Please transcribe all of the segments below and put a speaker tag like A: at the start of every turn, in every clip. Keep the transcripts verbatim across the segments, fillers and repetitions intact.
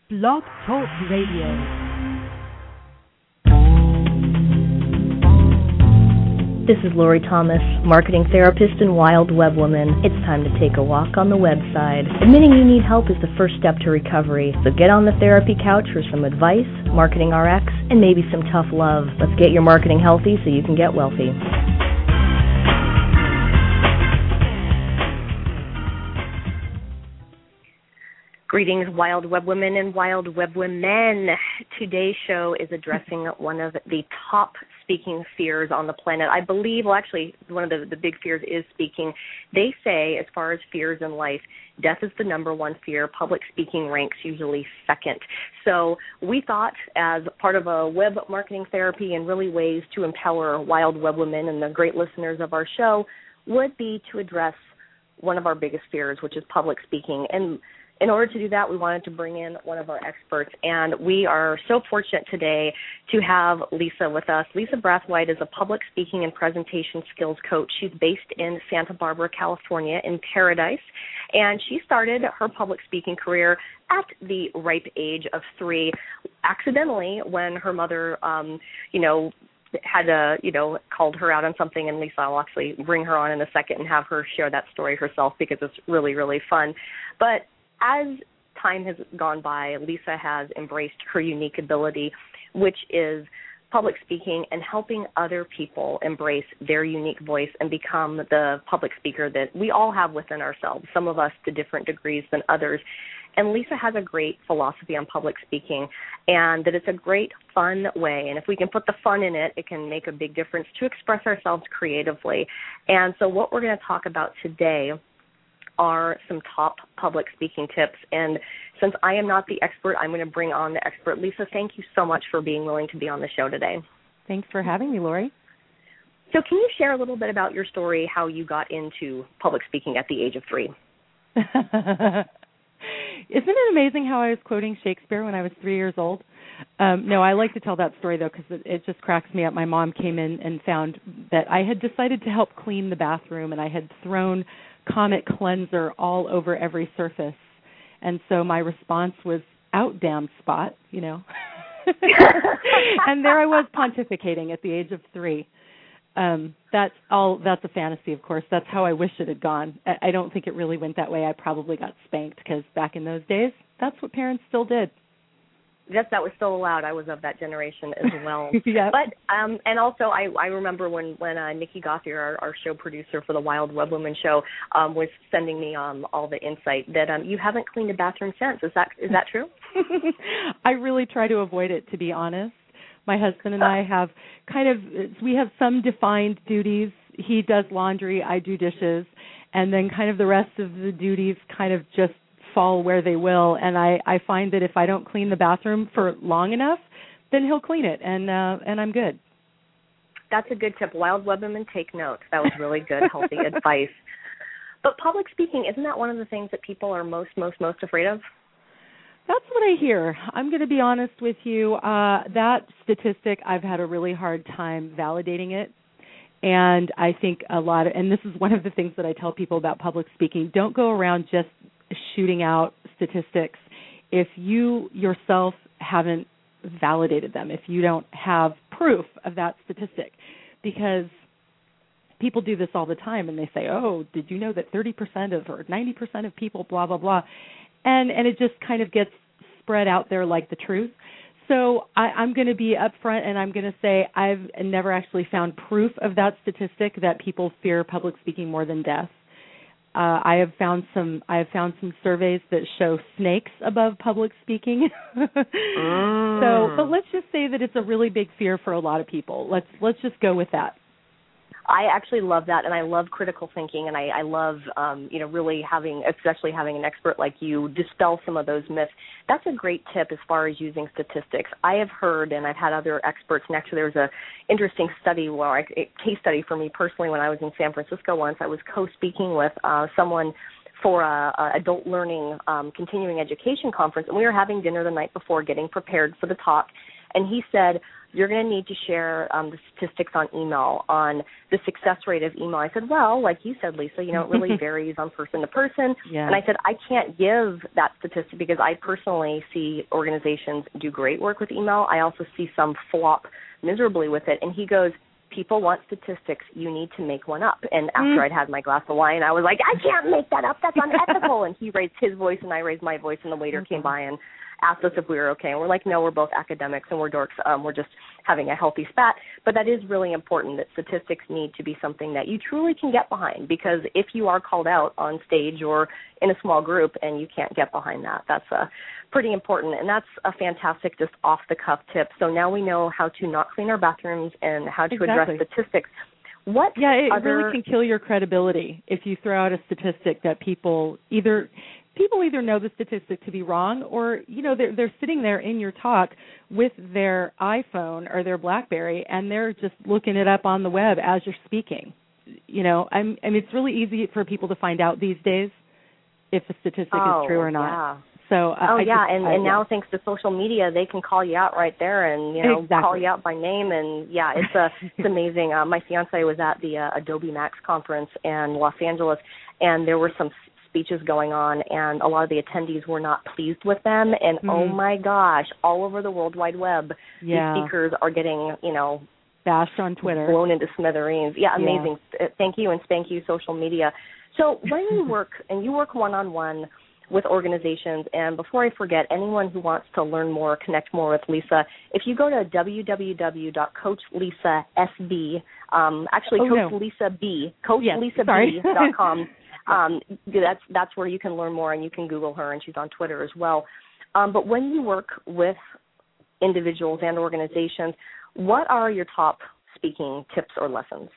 A: Blog Talk Radio.
B: This is Lori Thomas, marketing therapist and wild web woman. It's time to take a walk on the website. Admitting you need help is the first step to recovery. So get on the therapy couch for some advice, marketing R X, and maybe some tough love. Let's get your marketing healthy so you can get wealthy. Greetings, wild web women and wild web women. Today's show is addressing one of the top speaking fears on the planet. I believe, well, actually, one of the, the big fears is speaking. They say, as far as fears in life, death is the number one fear. Public speaking ranks usually second. So we thought, as part of a web marketing therapy and really ways to empower wild web women and the great listeners of our show, would be to address one of our biggest fears, which is public speaking. And in order to do that, we wanted to bring in one of our experts, and we are so fortunate today to have Lisa with us. Lisa Brathwaite is a public speaking and presentation skills coach. She's based in Santa Barbara, California, in Paradise, and she started her public speaking career at the ripe age of three, accidentally, when her mother, um, you know, had a, you know, called her out on something, and Lisa will actually bring her on in a second and have her share that story herself because it's really, really fun. But as time has gone by, Lisa has embraced her unique ability, which is public speaking and helping other people embrace their unique voice and become the public speaker that we all have within ourselves, some of us to different degrees than others. And Lisa has a great philosophy on public speaking, and that it's a great, fun way. And if we can put the fun in it, it can make a big difference to express ourselves creatively. And so what we're going to talk about today are some top public speaking tips. And since I am not the expert, I'm going to bring on the expert. Lisa, thank you so much for being willing to be on the show today.
C: Thanks for having me, Lori.
B: So can you share a little bit about your story, how you got into public speaking at the age of three?
C: Isn't it amazing how I was quoting Shakespeare when I was three years old? Um, no, I like to tell that story, though, because it, it just cracks me up. My mom came in and found that I had decided to help clean the bathroom, and I had thrown Comet cleanser all over every surface. And so my response was, out damn spot, you know. And there I was pontificating at the age of three. Um, that's all. That's a fantasy, of course. That's how I wish it had gone. I, I don't think it really went that way. I probably got spanked because back in those days, that's what parents still did.
B: Yes, that was still allowed. I was of that generation as well.
C: Yep.
B: But um, and also, I, I remember when when uh, Nikki Gothier, our, our show producer for the Wild Web Woman show, um, was sending me um, all the insight that um, you haven't cleaned a bathroom since. Is that is that true?
C: I really try to avoid it, to be honest. My husband and I have kind of we have some defined duties. He does laundry, I do dishes, and then kind of the rest of the duties kind of just fall where they will, and I, I find that if I don't clean the bathroom for long enough, then he'll clean it, and uh, and I'm good.
B: That's a good tip. Wild Web Women, take notes. That was really good, healthy advice. But public speaking, isn't that one of the things that people are most, most, most afraid of?
C: That's what I hear. I'm going to be honest with you. Uh, that statistic, I've had a really hard time validating it. And I think a lot of, and this is one of the things that I tell people about public speaking, don't go around just shooting out statistics if you yourself haven't validated them, if you don't have proof of that statistic, because people do this all the time and they say, oh, did you know that thirty percent of or ninety percent of people blah, blah, blah, and and it just kind of gets spread out there like the truth. So I, I'm going to be upfront and I'm going to say I've never actually found proof of that statistic that people fear public speaking more than death. Uh, I have found some. I have found some surveys that show snakes above public speaking. mm. So, but let's just say that it's a really big fear for a lot of people. Let's let's just go with that.
B: I actually love that, and I love critical thinking, and I, I love, um, you know, really having, especially having an expert like you, dispel some of those myths. That's a great tip as far as using statistics. I have heard, and I've had other experts, and actually there was a interesting study, well, a case study for me personally when I was in San Francisco once. I was co-speaking with uh, someone for a, a adult learning um, continuing education conference, and we were having dinner the night before, getting prepared for the talk. And he said, you're going to need to share um, the statistics on email, on the success rate of email. I said, well, like you said, Lisa, you know, it really varies on person to person.
C: Yeah.
B: And I said, I can't give that statistic because I personally see organizations do great work with email. I also see some flop miserably with it. And he goes, people want statistics. You need to make one up. And after mm. I'd had my glass of wine, I was like, I can't make that up. That's unethical. And he raised his voice and I raised my voice, and the waiter mm-hmm. came by and asked us if we were okay. And we're like, no, we're both academics and we're dorks. Um, we're just having a healthy spat. But that is really important, that statistics need to be something that you truly can get behind, because if you are called out on stage or in a small group and you can't get behind that, that's uh, pretty important. And that's a fantastic just off-the-cuff tip. So now we know how to not clean our bathrooms and how to
C: exactly.
B: address statistics. What
C: yeah, it
B: other...
C: really can kill your credibility if you throw out a statistic that people either... People either know the statistic to be wrong, or, you know, they're, they're sitting there in your talk with their iPhone or their BlackBerry, and they're just looking it up on the web as you're speaking. You know, I'm, I mean, it's really easy for people to find out these days if a statistic
B: oh,
C: is true or not.
B: Yeah.
C: So, uh,
B: oh,
C: I
B: yeah,
C: just,
B: and,
C: I,
B: and now
C: yeah.
B: thanks to social media, they can call you out right there and, you know,
C: exactly.
B: call you out by name. And, yeah, it's, uh, it's amazing. Uh, my fiance was at the uh, Adobe Max conference in Los Angeles, and there were some speeches going on, and a lot of the attendees were not pleased with them. And, mm. oh, my gosh, all over the World Wide Web,
C: yeah.
B: these speakers are getting, you know,
C: bashed on Twitter,
B: blown into smithereens. Yeah, amazing.
C: Yeah.
B: Thank you, and spank you, social media. So when you work, and you work one-on-one with organizations, and before I forget, anyone who wants to learn more, connect more with Lisa, if you go to w w w dot coach lisa s b, um, actually
C: oh,
B: Coach
C: no.
B: Lisa B, coach lisa b dot com, um, that's, that's where you can learn more, and you can Google her, and she's on Twitter as well. Um, but when you work with individuals and organizations, what are your top speaking tips or lessons?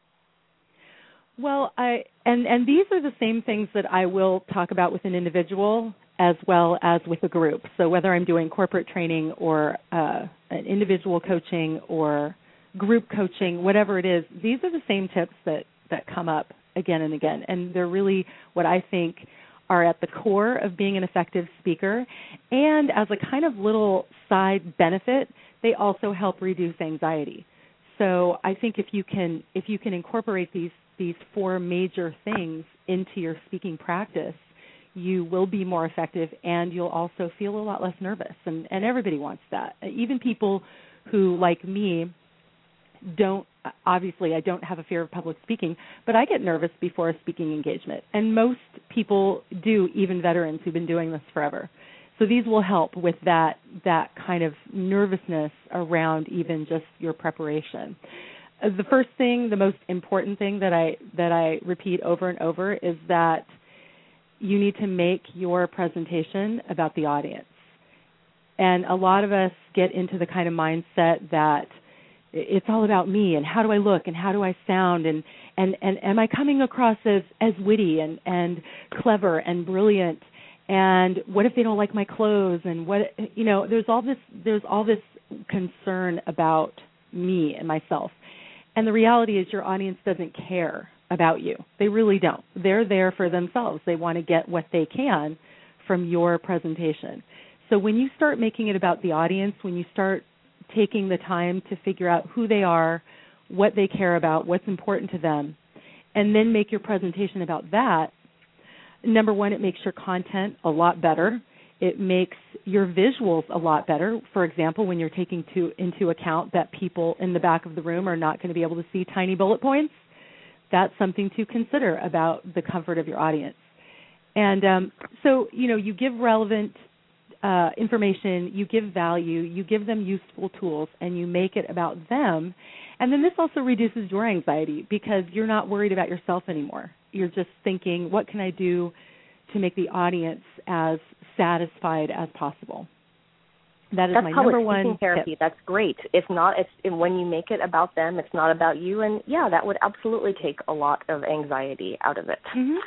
C: Well, I and, and these are the same things that I will talk about with an individual as well as with a group. So whether I'm doing corporate training or uh, an individual coaching or group coaching, whatever it is, these are the same tips that, that come up again and again. And they're really what I think are at the core of being an effective speaker. And as a kind of little side benefit, they also help reduce anxiety. So I think if you can if you can incorporate these these four major things into your speaking practice, you will be more effective, and you'll also feel a lot less nervous. And, and everybody wants that. Even people who, like me, don't, obviously I don't have a fear of public speaking, but I get nervous before a speaking engagement. And most people do, even veterans who've been doing this forever. So these will help with that that kind of nervousness around even just your preparation. The first thing, the most important thing that I that I repeat over and over is that you need to make your presentation about the audience. And a lot of us get into the kind of mindset that it's all about me and how do I look and how do I sound and, and, and am I coming across as, as witty and, and clever and brilliant, and what if they don't like my clothes, and what, you know, there's all this there's all this concern about me and myself. And the reality is your audience doesn't care about you. They really don't. They're there for themselves. They want to get what they can from your presentation. So when you start making it about the audience, when you start taking the time to figure out who they are, what they care about, what's important to them, and then make your presentation about that, number one, it makes your content a lot better. It makes your visuals a lot better. For example, when you're taking to, into account that people in the back of the room are not going to be able to see tiny bullet points, that's something to consider about the comfort of your audience. And um, so, you know, you give relevant uh, information, you give value, you give them useful tools, and you make it about them. And then this also reduces your anxiety because you're not worried about yourself anymore. You're just thinking, what can I do to make the audience as satisfied as possible? That is
B: That's
C: my
B: public
C: number one
B: speaking therapy.
C: tip.
B: That's great. It's not. It's when you make it about them. It's not about you. And yeah, that would absolutely take a lot of anxiety out of it.
C: Mm-hmm.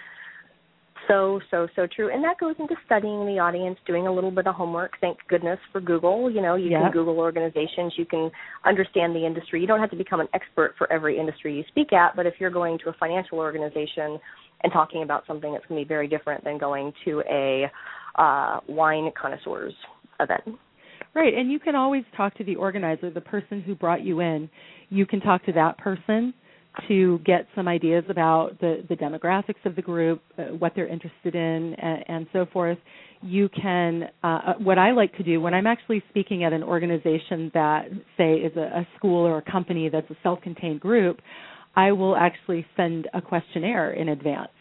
B: So, so, so true. And that goes into studying the audience, doing a little bit of homework. Thank goodness for Google. You know, you
C: yep.
B: can Google organizations. You can understand the industry. You don't have to become an expert for every industry you speak at, but if you're going to a financial organization and talking about something, that's going to be very different than going to a uh, wine connoisseurs event.
C: Right, and you can always talk to the organizer, the person who brought you in. You can talk to that person to get some ideas about the, the demographics of the group, uh, what they're interested in, and, and so forth. You can, uh, what I like to do when I'm actually speaking at an organization that, say, is a, a school or a company that's a self-contained group, I will actually send a questionnaire in advance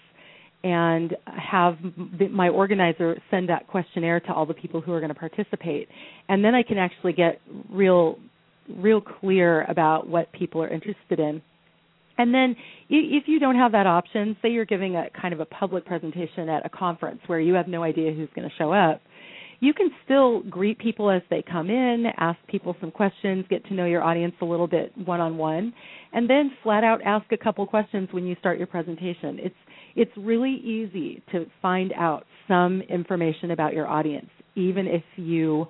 C: and have my organizer send that questionnaire to all the people who are going to participate. And then I can actually get real, real clear about what people are interested in. And then if you don't have that option, say you're giving a kind of a public presentation at a conference where you have no idea who's going to show up, you can still greet people as they come in, ask people some questions, get to know your audience a little bit one-on-one, and then flat out ask a couple questions when you start your presentation. It's it's really easy to find out some information about your audience, even if you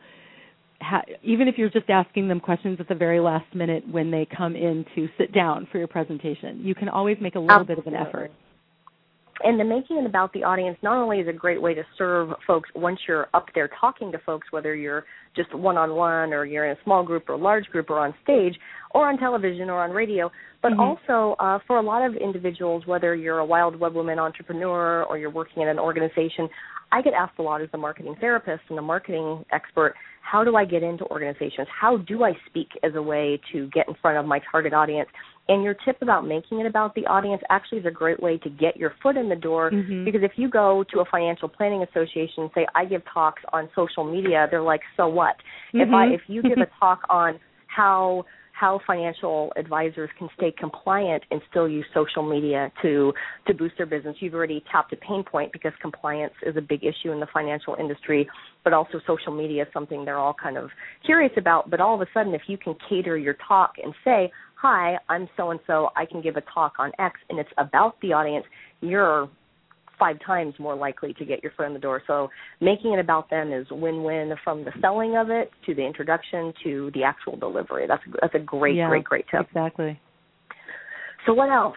C: Ha, even if you're just asking them questions at the very last minute when they come in to sit down for your presentation. You can always make a little Absolutely. bit of an effort.
B: And the making it about the audience not only is a great way to serve folks once you're up there talking to folks, whether you're just one-on-one or you're in a small group or a large group or on stage or on television or on radio, but mm-hmm. also uh, for a lot of individuals, whether you're a wild web woman entrepreneur or you're working at an organization, I get asked a lot as a marketing therapist and a marketing expert, how do I get into organizations? How do I speak as a way to get in front of my target audience? And your tip about making it about the audience actually is a great way to get your foot in the door mm-hmm. because if you go to a financial planning association and say, I give talks on social media, they're like, so what? Mm-hmm. If I if you give a talk on how how financial advisors can stay compliant and still use social media to, to boost their business. You've already tapped a pain point because compliance is a big issue in the financial industry, but also social media is something they're all kind of curious about. But all of a sudden, if you can cater your talk and say, hi, I'm so-and-so, I can give a talk on X, and it's about the audience, you're five times more likely to get your foot in the door. So making it about them is win-win from the selling of it to the introduction to the actual delivery. That's that's a great,
C: yeah,
B: great, great tip.
C: Exactly.
B: So what else?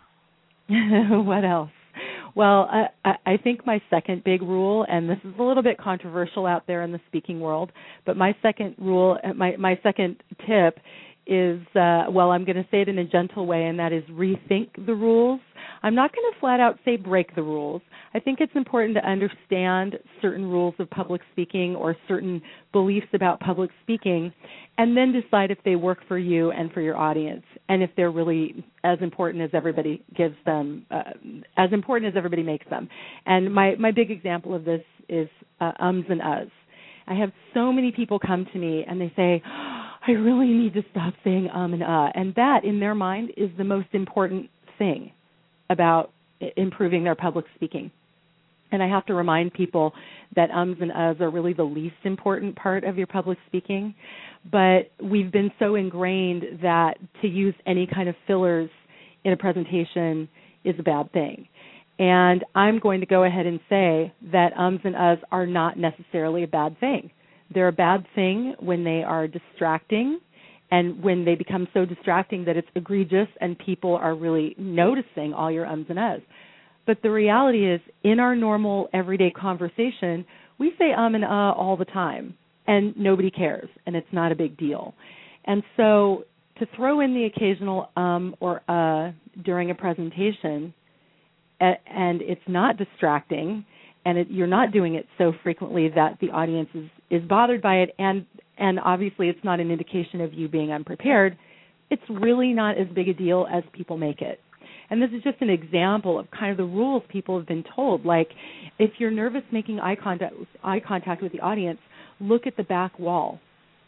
C: What else? Well, I, I think my second big rule, and this is a little bit controversial out there in the speaking world, but my second rule, my, my second tip is, uh, well, I'm going to say it in a gentle way, and that is rethink the rules. I'm not going to flat out say break the rules. I think it's important to understand certain rules of public speaking or certain beliefs about public speaking and then decide if they work for you and for your audience and if they're really as important as everybody gives them, uh, as important as everybody makes them. And my, my big example of this is uh, ums and uhs. I have so many people come to me and they say, I really need to stop saying um and uh. And that, in their mind, is the most important thing about improving their public speaking. And I have to remind people that ums and uhs are really the least important part of your public speaking. But we've been so ingrained that to use any kind of fillers in a presentation is a bad thing. And I'm going to go ahead and say that ums and uhs are not necessarily a bad thing. They're a bad thing when they are distracting and when they become so distracting that it's egregious and people are really noticing all your ums and uhs. But the reality is, in our normal everyday conversation, we say um and uh all the time, and nobody cares, and it's not a big deal. And so to throw in the occasional um or uh during a presentation, and it's not distracting, and it, you're not doing it so frequently that the audience is, is bothered by it, and, and obviously it's not an indication of you being unprepared, it's really not as big a deal as people make it. And this is just an example of kind of the rules people have been told. Like, if you're nervous making eye contact, eye contact with the audience, look at the back wall.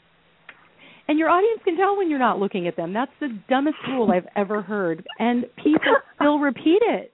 C: And your audience can tell when you're not looking at them. That's the dumbest rule I've ever heard, and people still repeat it.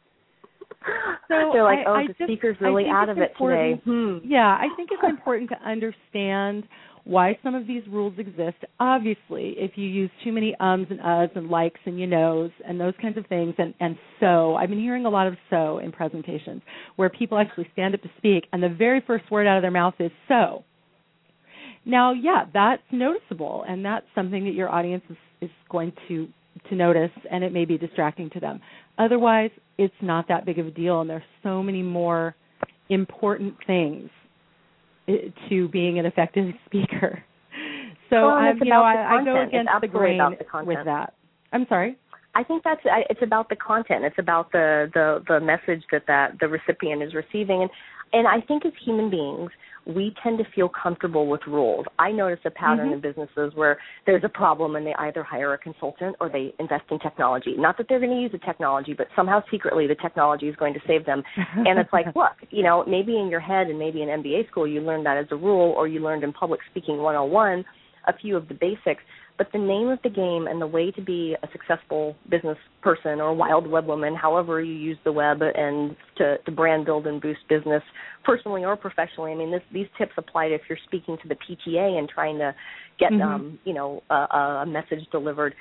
C: So
B: They're like,
C: I,
B: oh,
C: I
B: the
C: just,
B: speaker's really out of it today. Hmm.
C: Yeah, I think it's important to understand why some of these rules exist. Obviously, if you use too many ums and uhs and likes and you knows and those kinds of things, and, and so, I've been hearing a lot of so in presentations where people actually stand up to speak and the very first word out of their mouth is so. Now, yeah, that's noticeable, and that's something that your audience is, is going to to notice, and it may be distracting to them. Otherwise, it's not that big of a deal, and there's so many more important things to being an effective speaker. So
B: well,
C: I'm, you know, I, I go against the grain
B: the
C: with that. I'm sorry.
B: I think that's it's about the content. It's about the, the, the message that, that the recipient is receiving. And, and I think as human beings, we tend to feel comfortable with rules. I notice a pattern mm-hmm. in businesses where there's a problem and they either hire a consultant or they invest in technology. Not that they're going to use the technology, but somehow secretly the technology is going to save them. And it's like, look, you know, maybe in your head and maybe in M B A school you learned that as a rule, or you learned in public speaking one oh one a few of the basics. But the name of the game and the way to be a successful business person or wild web woman, however you use the web and to, to brand build and boost business personally or professionally. I mean, this, these tips apply to if you're speaking to the P T A and trying to get, mm-hmm. um, you know, a, a message delivered.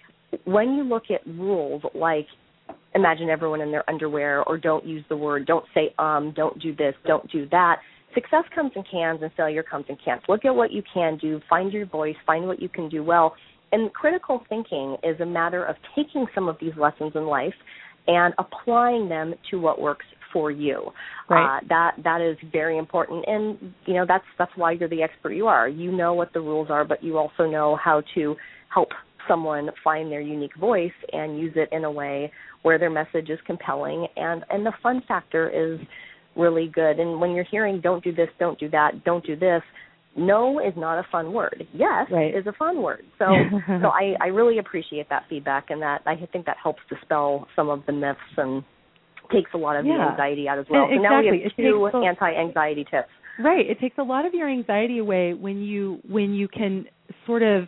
B: When you look at rules like imagine everyone in their underwear, or don't use the word, don't say um, don't do this, don't do that, success comes in cans and failure comes in cans. Look at what you can do, find your voice, find what you can do well. And critical thinking is a matter of taking some of these lessons in life and applying them to what works for you.
C: Right.
B: Uh, that that is very important. And, you know, that's that's why you're the expert you are. You know what the rules are, but you also know how to help someone find their unique voice and use it in a way where their message is compelling. And, and the fun factor is really good. And when you're hearing don't do this, don't do that, don't do this, no is not a fun word. Yes
C: right.
B: is a fun word. So so I, I really appreciate that feedback, and that I think that helps dispel some of the myths and takes a lot of
C: yeah.
B: the anxiety out as well.
C: Exactly.
B: So now we have
C: it
B: two
C: a,
B: anti-anxiety tips.
C: Right. It takes a lot of your anxiety away when you when you can sort of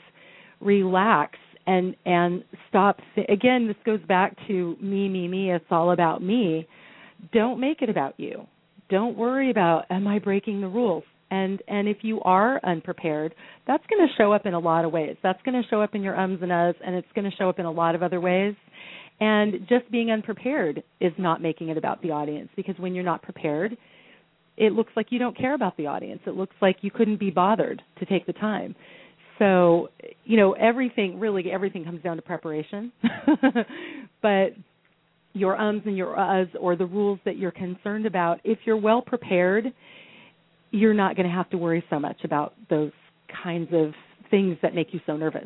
C: relax and and stop. Th- Again, this goes back to me, me, me. It's all about me. Don't make it about you. Don't worry about, am I breaking the rules? And and if you are unprepared, that's going to show up in a lot of ways. That's going to show up in your ums and uhs, and it's going to show up in a lot of other ways. And just being unprepared is not making it about the audience, because when you're not prepared, it looks like you don't care about the audience. It looks like you couldn't be bothered to take the time. So, you know, everything, really everything comes down to preparation. But your ums and your uhs, or the rules that you're concerned about, if you're well prepared, you're not going to have to worry so much about those kinds of things that make you so nervous.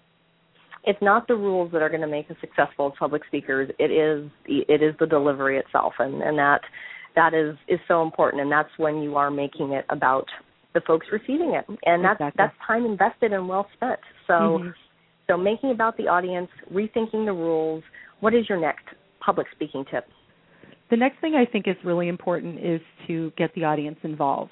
B: It's not the rules that are going to make us successful as public speakers. It is it is the delivery itself, and, and that that is, is so important. And that's when you are making it about the folks receiving it, and that's
C: exactly.
B: that's time invested and well spent. So,
C: mm-hmm.
B: so making about the audience, rethinking the rules. What is your next public speaking tip?
C: The next thing I think is really important is to get the audience involved.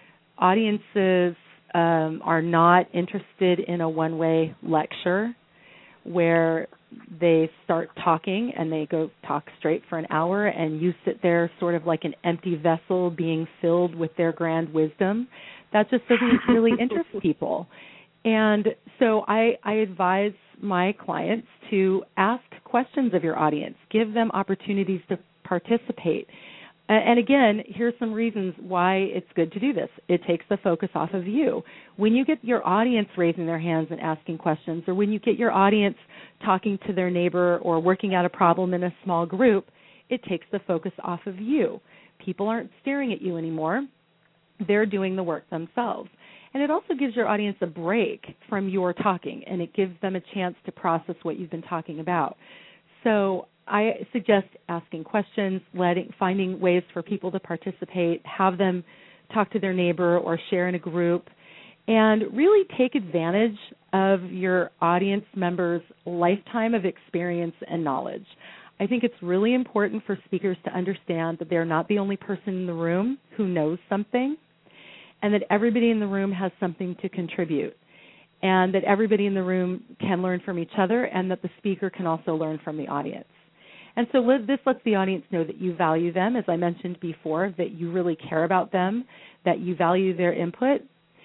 C: Audiences um, are not interested in a one-way lecture where they start talking and they go talk straight for an hour, and you sit there sort of like an empty vessel being filled with their grand wisdom. That just doesn't really interest people. And so I, I advise my clients to ask questions of your audience, give them opportunities to participate. And again, here's some reasons why it's good to do this. It takes the focus off of you. When you get your audience raising their hands and asking questions, or when you get your audience talking to their neighbor or working out a problem in a small group, it takes the focus off of you. People aren't staring at you anymore. They're doing the work themselves. And it also gives your audience a break from your talking, and it gives them a chance to process what you've been talking about. So I suggest asking questions, letting, finding ways for people to participate, have them talk to their neighbor or share in a group, and really take advantage of your audience members' lifetime of experience and knowledge. I think it's really important for speakers to understand that they're not the only person in the room who knows something, and that everybody in the room has something to contribute, and that everybody in the room can learn from each other, and that the speaker can also learn from the audience. And so this lets the audience know that you value them, as I mentioned before, that you really care about them, that you value their input,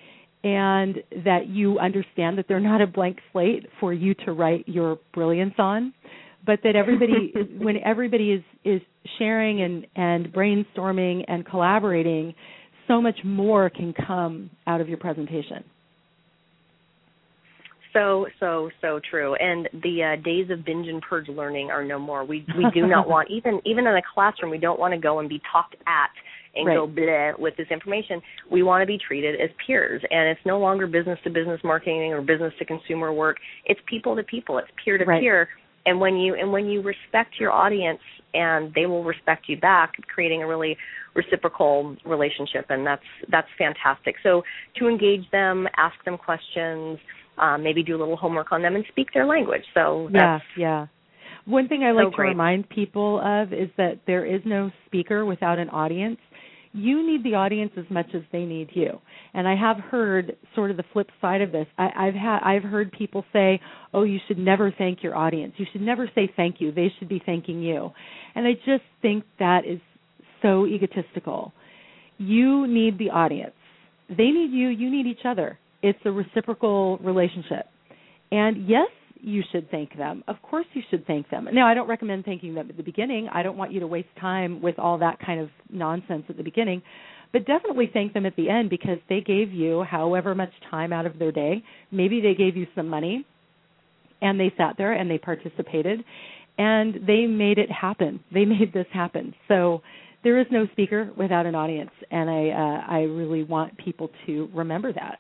C: and that you understand that they're not a blank slate for you to write your brilliance on, but that everybody, when everybody is, is sharing and, and brainstorming and collaborating, so much more can come out of your presentation.
B: So, so, so true. And the uh, days of binge and purge learning are no more. We we do not want, even even in a classroom, we don't want to go and be talked at and
C: right.
B: go bleh with this information. We want to be treated as peers, and it's no longer business-to-business marketing or business-to-consumer work. It's people-to-people. It's peer-to-peer. Right. And when you and when you respect your audience, and they will respect you back, creating a really reciprocal relationship, and that's that's fantastic. So to engage them, ask them questions, um, maybe do a little homework on them, and speak their language. So that's
C: yeah, yeah. One thing I like
B: so
C: to
B: great.
C: remind people of is that there is no speaker without an audience. You need the audience as much as they need you. And I have heard sort of the flip side of this. I, I've had I've heard people say, "Oh, you should never thank your audience. You should never say thank you. They should be thanking you." And I just think that is so egotistical. You need the audience. They need you. You need each other. It's a reciprocal relationship. And yes, you should thank them. Of course you should thank them. Now, I don't recommend thanking them at the beginning. I don't want you to waste time with all that kind of nonsense at the beginning. But definitely thank them at the end, because they gave you however much time out of their day. Maybe they gave you some money, and they sat there and they participated, and they made it happen. They made this happen. So there is no speaker without an audience, and I uh, I really want people to remember that.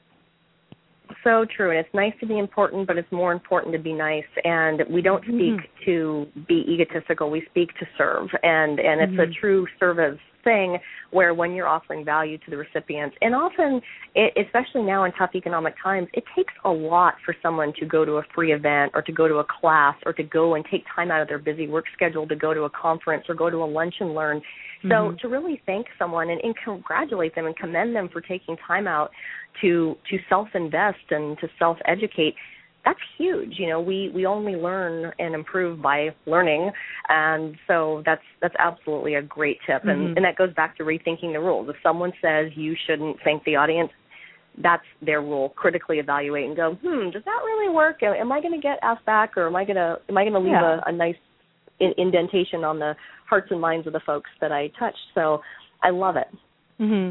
B: So true, and it's nice to be important, but it's more important to be nice. And we don't speak mm-hmm. to be egotistical; we speak to serve, and and it's mm-hmm. a true service thing where when you're offering value to the recipients, and often, it, especially now in tough economic times, it takes a lot for someone to go to a free event or to go to a class or to go and take time out of their busy work schedule to go to a conference or go to a lunch and learn. So mm-hmm. to really thank someone and, and congratulate them and commend them for taking time out to to self-invest and to self-educate, that's huge. You know, we, we only learn and improve by learning, and so that's that's absolutely a great tip. Mm-hmm. And, and that goes back to rethinking the rules. If someone says you shouldn't thank the audience, that's their rule. Critically evaluate and go, hmm, does that really work? Am I going to get asked back, or am I going to am I going to leave
C: yeah.
B: a, a nice in, indentation on the hearts and minds of the folks that I touched? So I love it.
C: Mm-hmm.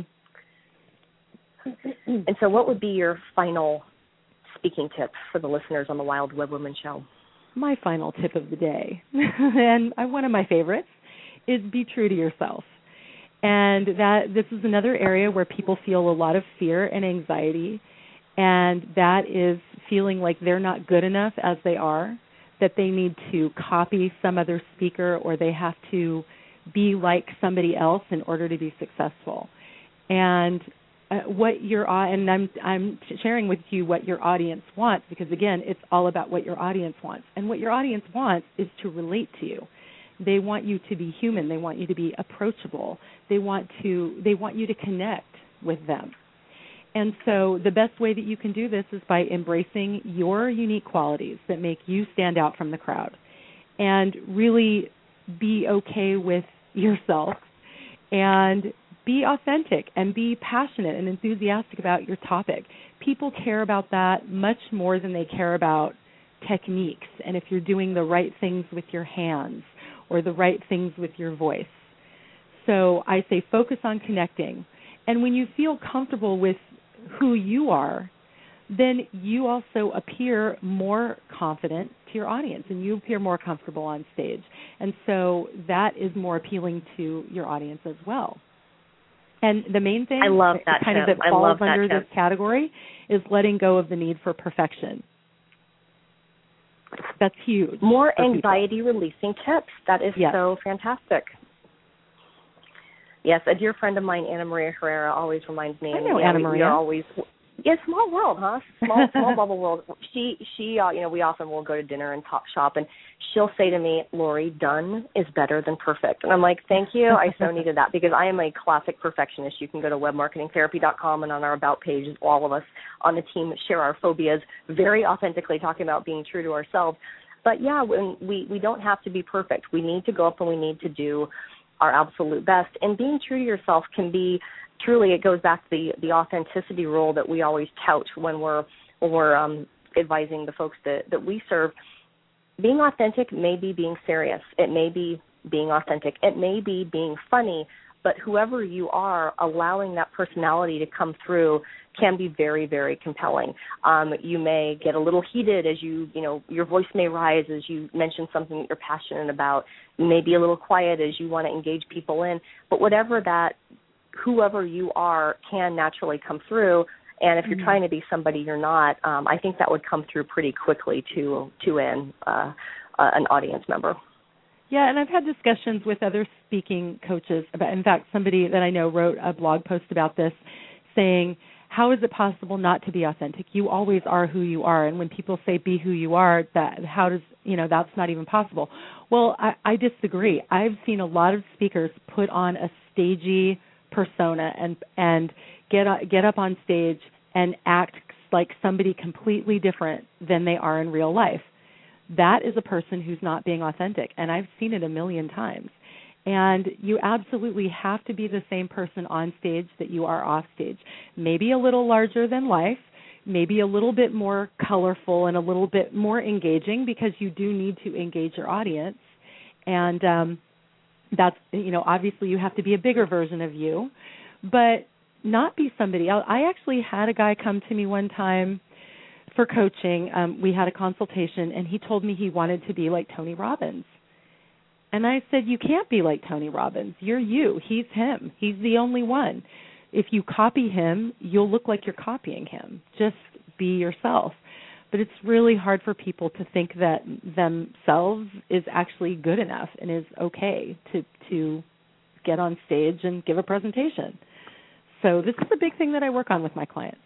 B: And so what would be your final speaking tip for the listeners on the Wild Web Women Show?
C: My final tip of the day, and one of my favorites, is be true to yourself. And that this is another area where people feel a lot of fear and anxiety, and that is feeling like they're not good enough as they are, that they need to copy some other speaker, or they have to be like somebody else in order to be successful. And Uh, what your and I'm I'm sharing with you what your audience wants, because again, it's all about what your audience wants. And what your audience wants is to relate to you. They want you to be human. They want you to be approachable. They want to they want you to connect with them. And so the best way that you can do this is by embracing your unique qualities that make you stand out from the crowd, and really be okay with yourself, and be authentic and be passionate and enthusiastic about your topic. People care about that much more than they care about techniques and if you're doing the right things with your hands or the right things with your voice. So I say focus on connecting. And when you feel comfortable with who you are, then you also appear more confident to your audience, and you appear more comfortable on stage. And so that is more appealing to your audience as well. And the main thing
B: I love that
C: kind
B: tip.
C: of that
B: I
C: falls
B: love that
C: under
B: tip.
C: this category is letting go of the need for perfection. That's huge.
B: More anxiety-releasing tips. That is
C: yes.
B: so fantastic. Yes, a dear friend of mine, Anna Maria Herrera, always reminds me.
C: I know
B: and,
C: Anna
B: we,
C: Maria.
B: We are always, yeah, small world, huh? Small, small bubble world. She, she, uh, you know, we often will go to dinner and talk shop, and she'll say to me, "Lori, done is better than perfect." And I'm like, "Thank you. I so needed that," because I am a classic perfectionist. You can go to web marketing therapy dot com, and on our About page, all of us on the team share our phobias, very authentically talking about being true to ourselves. But yeah, when we, we don't have to be perfect. We need to go up and we need to do our absolute best. And being true to yourself can be truly, it goes back to the, the authenticity rule that we always tout when we're, when we're um, advising the folks that, that we serve. Being authentic may be being serious. It may be being authentic. It may be being funny. But whoever you are, allowing that personality to come through can be very, very compelling. Um, you may get a little heated as you, you know, your voice may rise as you mention something that you're passionate about. You may be a little quiet as you want to engage people in. But whatever that whoever you are can naturally come through. And if you're
C: mm-hmm.
B: trying to be somebody you're not, um, I think that would come through pretty quickly to to an uh, uh, an audience member.
C: Yeah, and I've had discussions with other speaking coaches about. In fact, somebody that I know wrote a blog post about this, saying, "How is it possible not to be authentic? You always are who you are." And when people say "be who you are," that how does you know that's not even possible. Well, I, I disagree. I've seen a lot of speakers put on a stagey persona and and get get up on stage and act like somebody completely different than they are in real life. That is a person who's not being authentic, and I've seen it a million times. And you absolutely have to be the same person on stage that you are off stage. Maybe a little larger than life, maybe a little bit more colorful and a little bit more engaging, because you do need to engage your audience. And um, that's, you know, obviously you have to be a bigger version of you, but not be somebody else. I actually had a guy come to me one time for coaching. Um, we had a consultation, and he told me he wanted to be like Tony Robbins. And I said, you can't be like Tony Robbins. You're you. He's him. He's the only one. If you copy him, you'll look like you're copying him. Just be yourself. But it's really hard for people to think that themselves is actually good enough and is okay to to get on stage and give a presentation. So this is a big thing that I work on with my clients.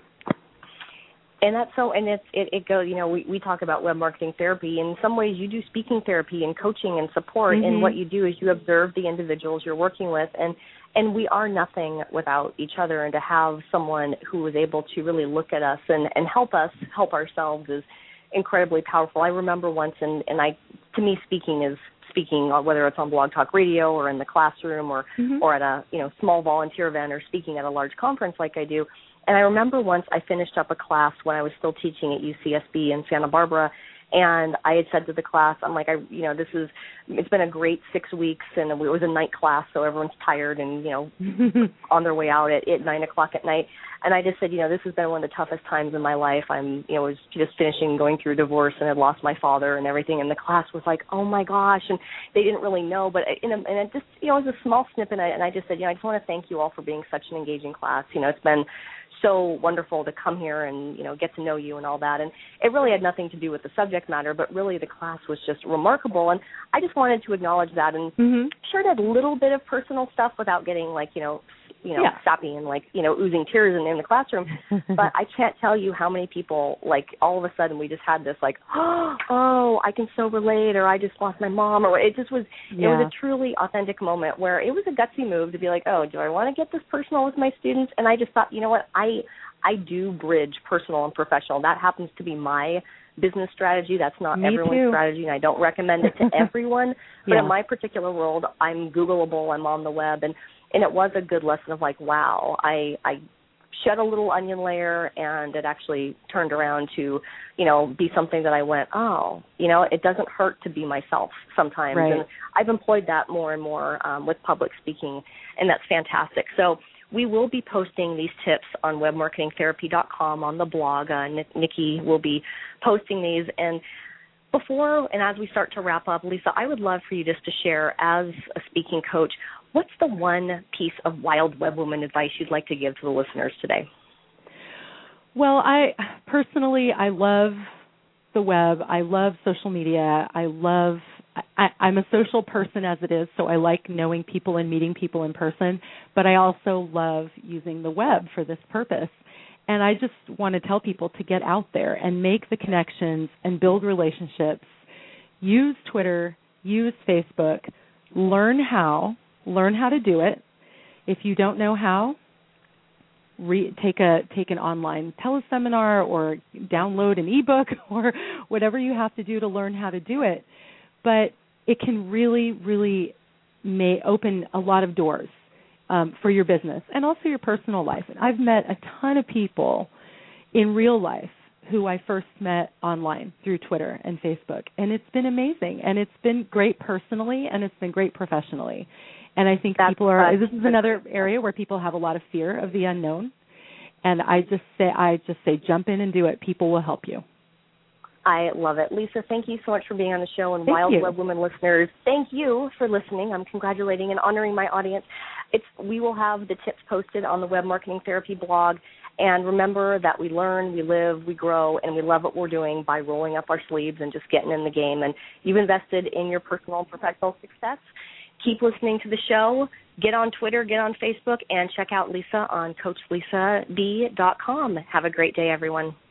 B: And that's so, and it's, it, it goes, you know, we, we talk about web marketing therapy. In some ways you do speaking therapy and coaching and support, mm-hmm. and what you do is you observe the individuals you're working with, and, and we are nothing without each other, and to have someone who is able to really look at us and, and help us help ourselves is incredibly powerful. I remember once, and, and I, to me, speaking is speaking, whether it's on Blog Talk Radio or in the classroom or, mm-hmm. or at a, you know, small volunteer event or speaking at a large conference like I do. And I remember once I finished up a class when I was still teaching at U C S B in Santa Barbara, and I had said to the class, I'm like, I, you know, this is, it's been a great six weeks, and it was a night class, so everyone's tired and, you know, on their way out at, at nine o'clock at night. And I just said, you know, this has been one of the toughest times in my life. I'm, you know, was just finishing going through a divorce and had lost my father and everything. And the class was like, oh my gosh, and they didn't really know, but in a, and it just, you know, it was a small snippet, and I, and I just said, you know, I just want to thank you all for being such an engaging class. You know, it's been so wonderful to come here and, you know, get to know you and all that. And it really had nothing to do with the subject matter, but really the class was just remarkable. And I just wanted to acknowledge that. And mm-hmm. sure, it had a little bit of personal stuff without getting, like, you know, you know, yeah. sappy and, like, you know, oozing tears in, in the classroom. But I can't tell you how many people, like, all of a sudden we just had this, like, oh, I can so relate, or I just lost my mom, or it just was, yeah. it was a truly authentic moment where it was a gutsy move to be like, oh, do I want to get this personal with my students? And I just thought, you know what, I I do bridge personal and professional. That happens to be my business strategy. That's not
C: Me
B: everyone's
C: too.
B: strategy, and I don't recommend it to everyone. But
C: yeah.
B: in my particular world, I'm Googleable, I'm on the web, and And it was a good lesson of, like, wow, I, I shed a little onion layer, and it actually turned around to, you know, be something that I went, oh, you know, it doesn't hurt to be myself sometimes.
C: Right.
B: And I've employed that more and more um, with public speaking, and that's fantastic. So we will be posting these tips on web marketing therapy dot com on the blog. Uh, Nikki will be posting these. And before and as we start to wrap up, Lisa, I would love for you just to share, as a speaking coach, what's the one piece of wild web woman advice you'd like to give to the listeners today?
C: Well, I personally, I love the web. I love social media. I love, I, I'm a social person as it is, so I like knowing people and meeting people in person, but I also love using the web for this purpose. And I just want to tell people to get out there and make the connections and build relationships. Use Twitter, use Facebook, learn how. Learn how to do it. If you don't know how, re- take a take an online teleseminar or download an ebook or whatever you have to do to learn how to do it. But it can really, really may open a lot of doors um, for your business and also your personal life. And I've met a ton of people in real life who I first met online through Twitter and Facebook. And it's been amazing. And it's been great personally, and it's been great professionally. And I think That's people are, this is another area where people have a lot of fear of the unknown. And I just say, I just say, jump in and do it. People will help you.
B: I love it. Lisa, thank you so much for being on the show. And
C: thank
B: Wild
C: you.
B: Web Women listeners, thank you for listening. I'm congratulating and honoring my audience. It's We will have the tips posted on the Web Marketing Therapy blog. And remember that we learn, we live, we grow, and we love what we're doing by rolling up our sleeves and just getting in the game. And you've invested in your personal and professional success. Keep listening to the show. Get on Twitter, get on Facebook, and check out Lisa on coach lisa b dot com. Have a great day, everyone.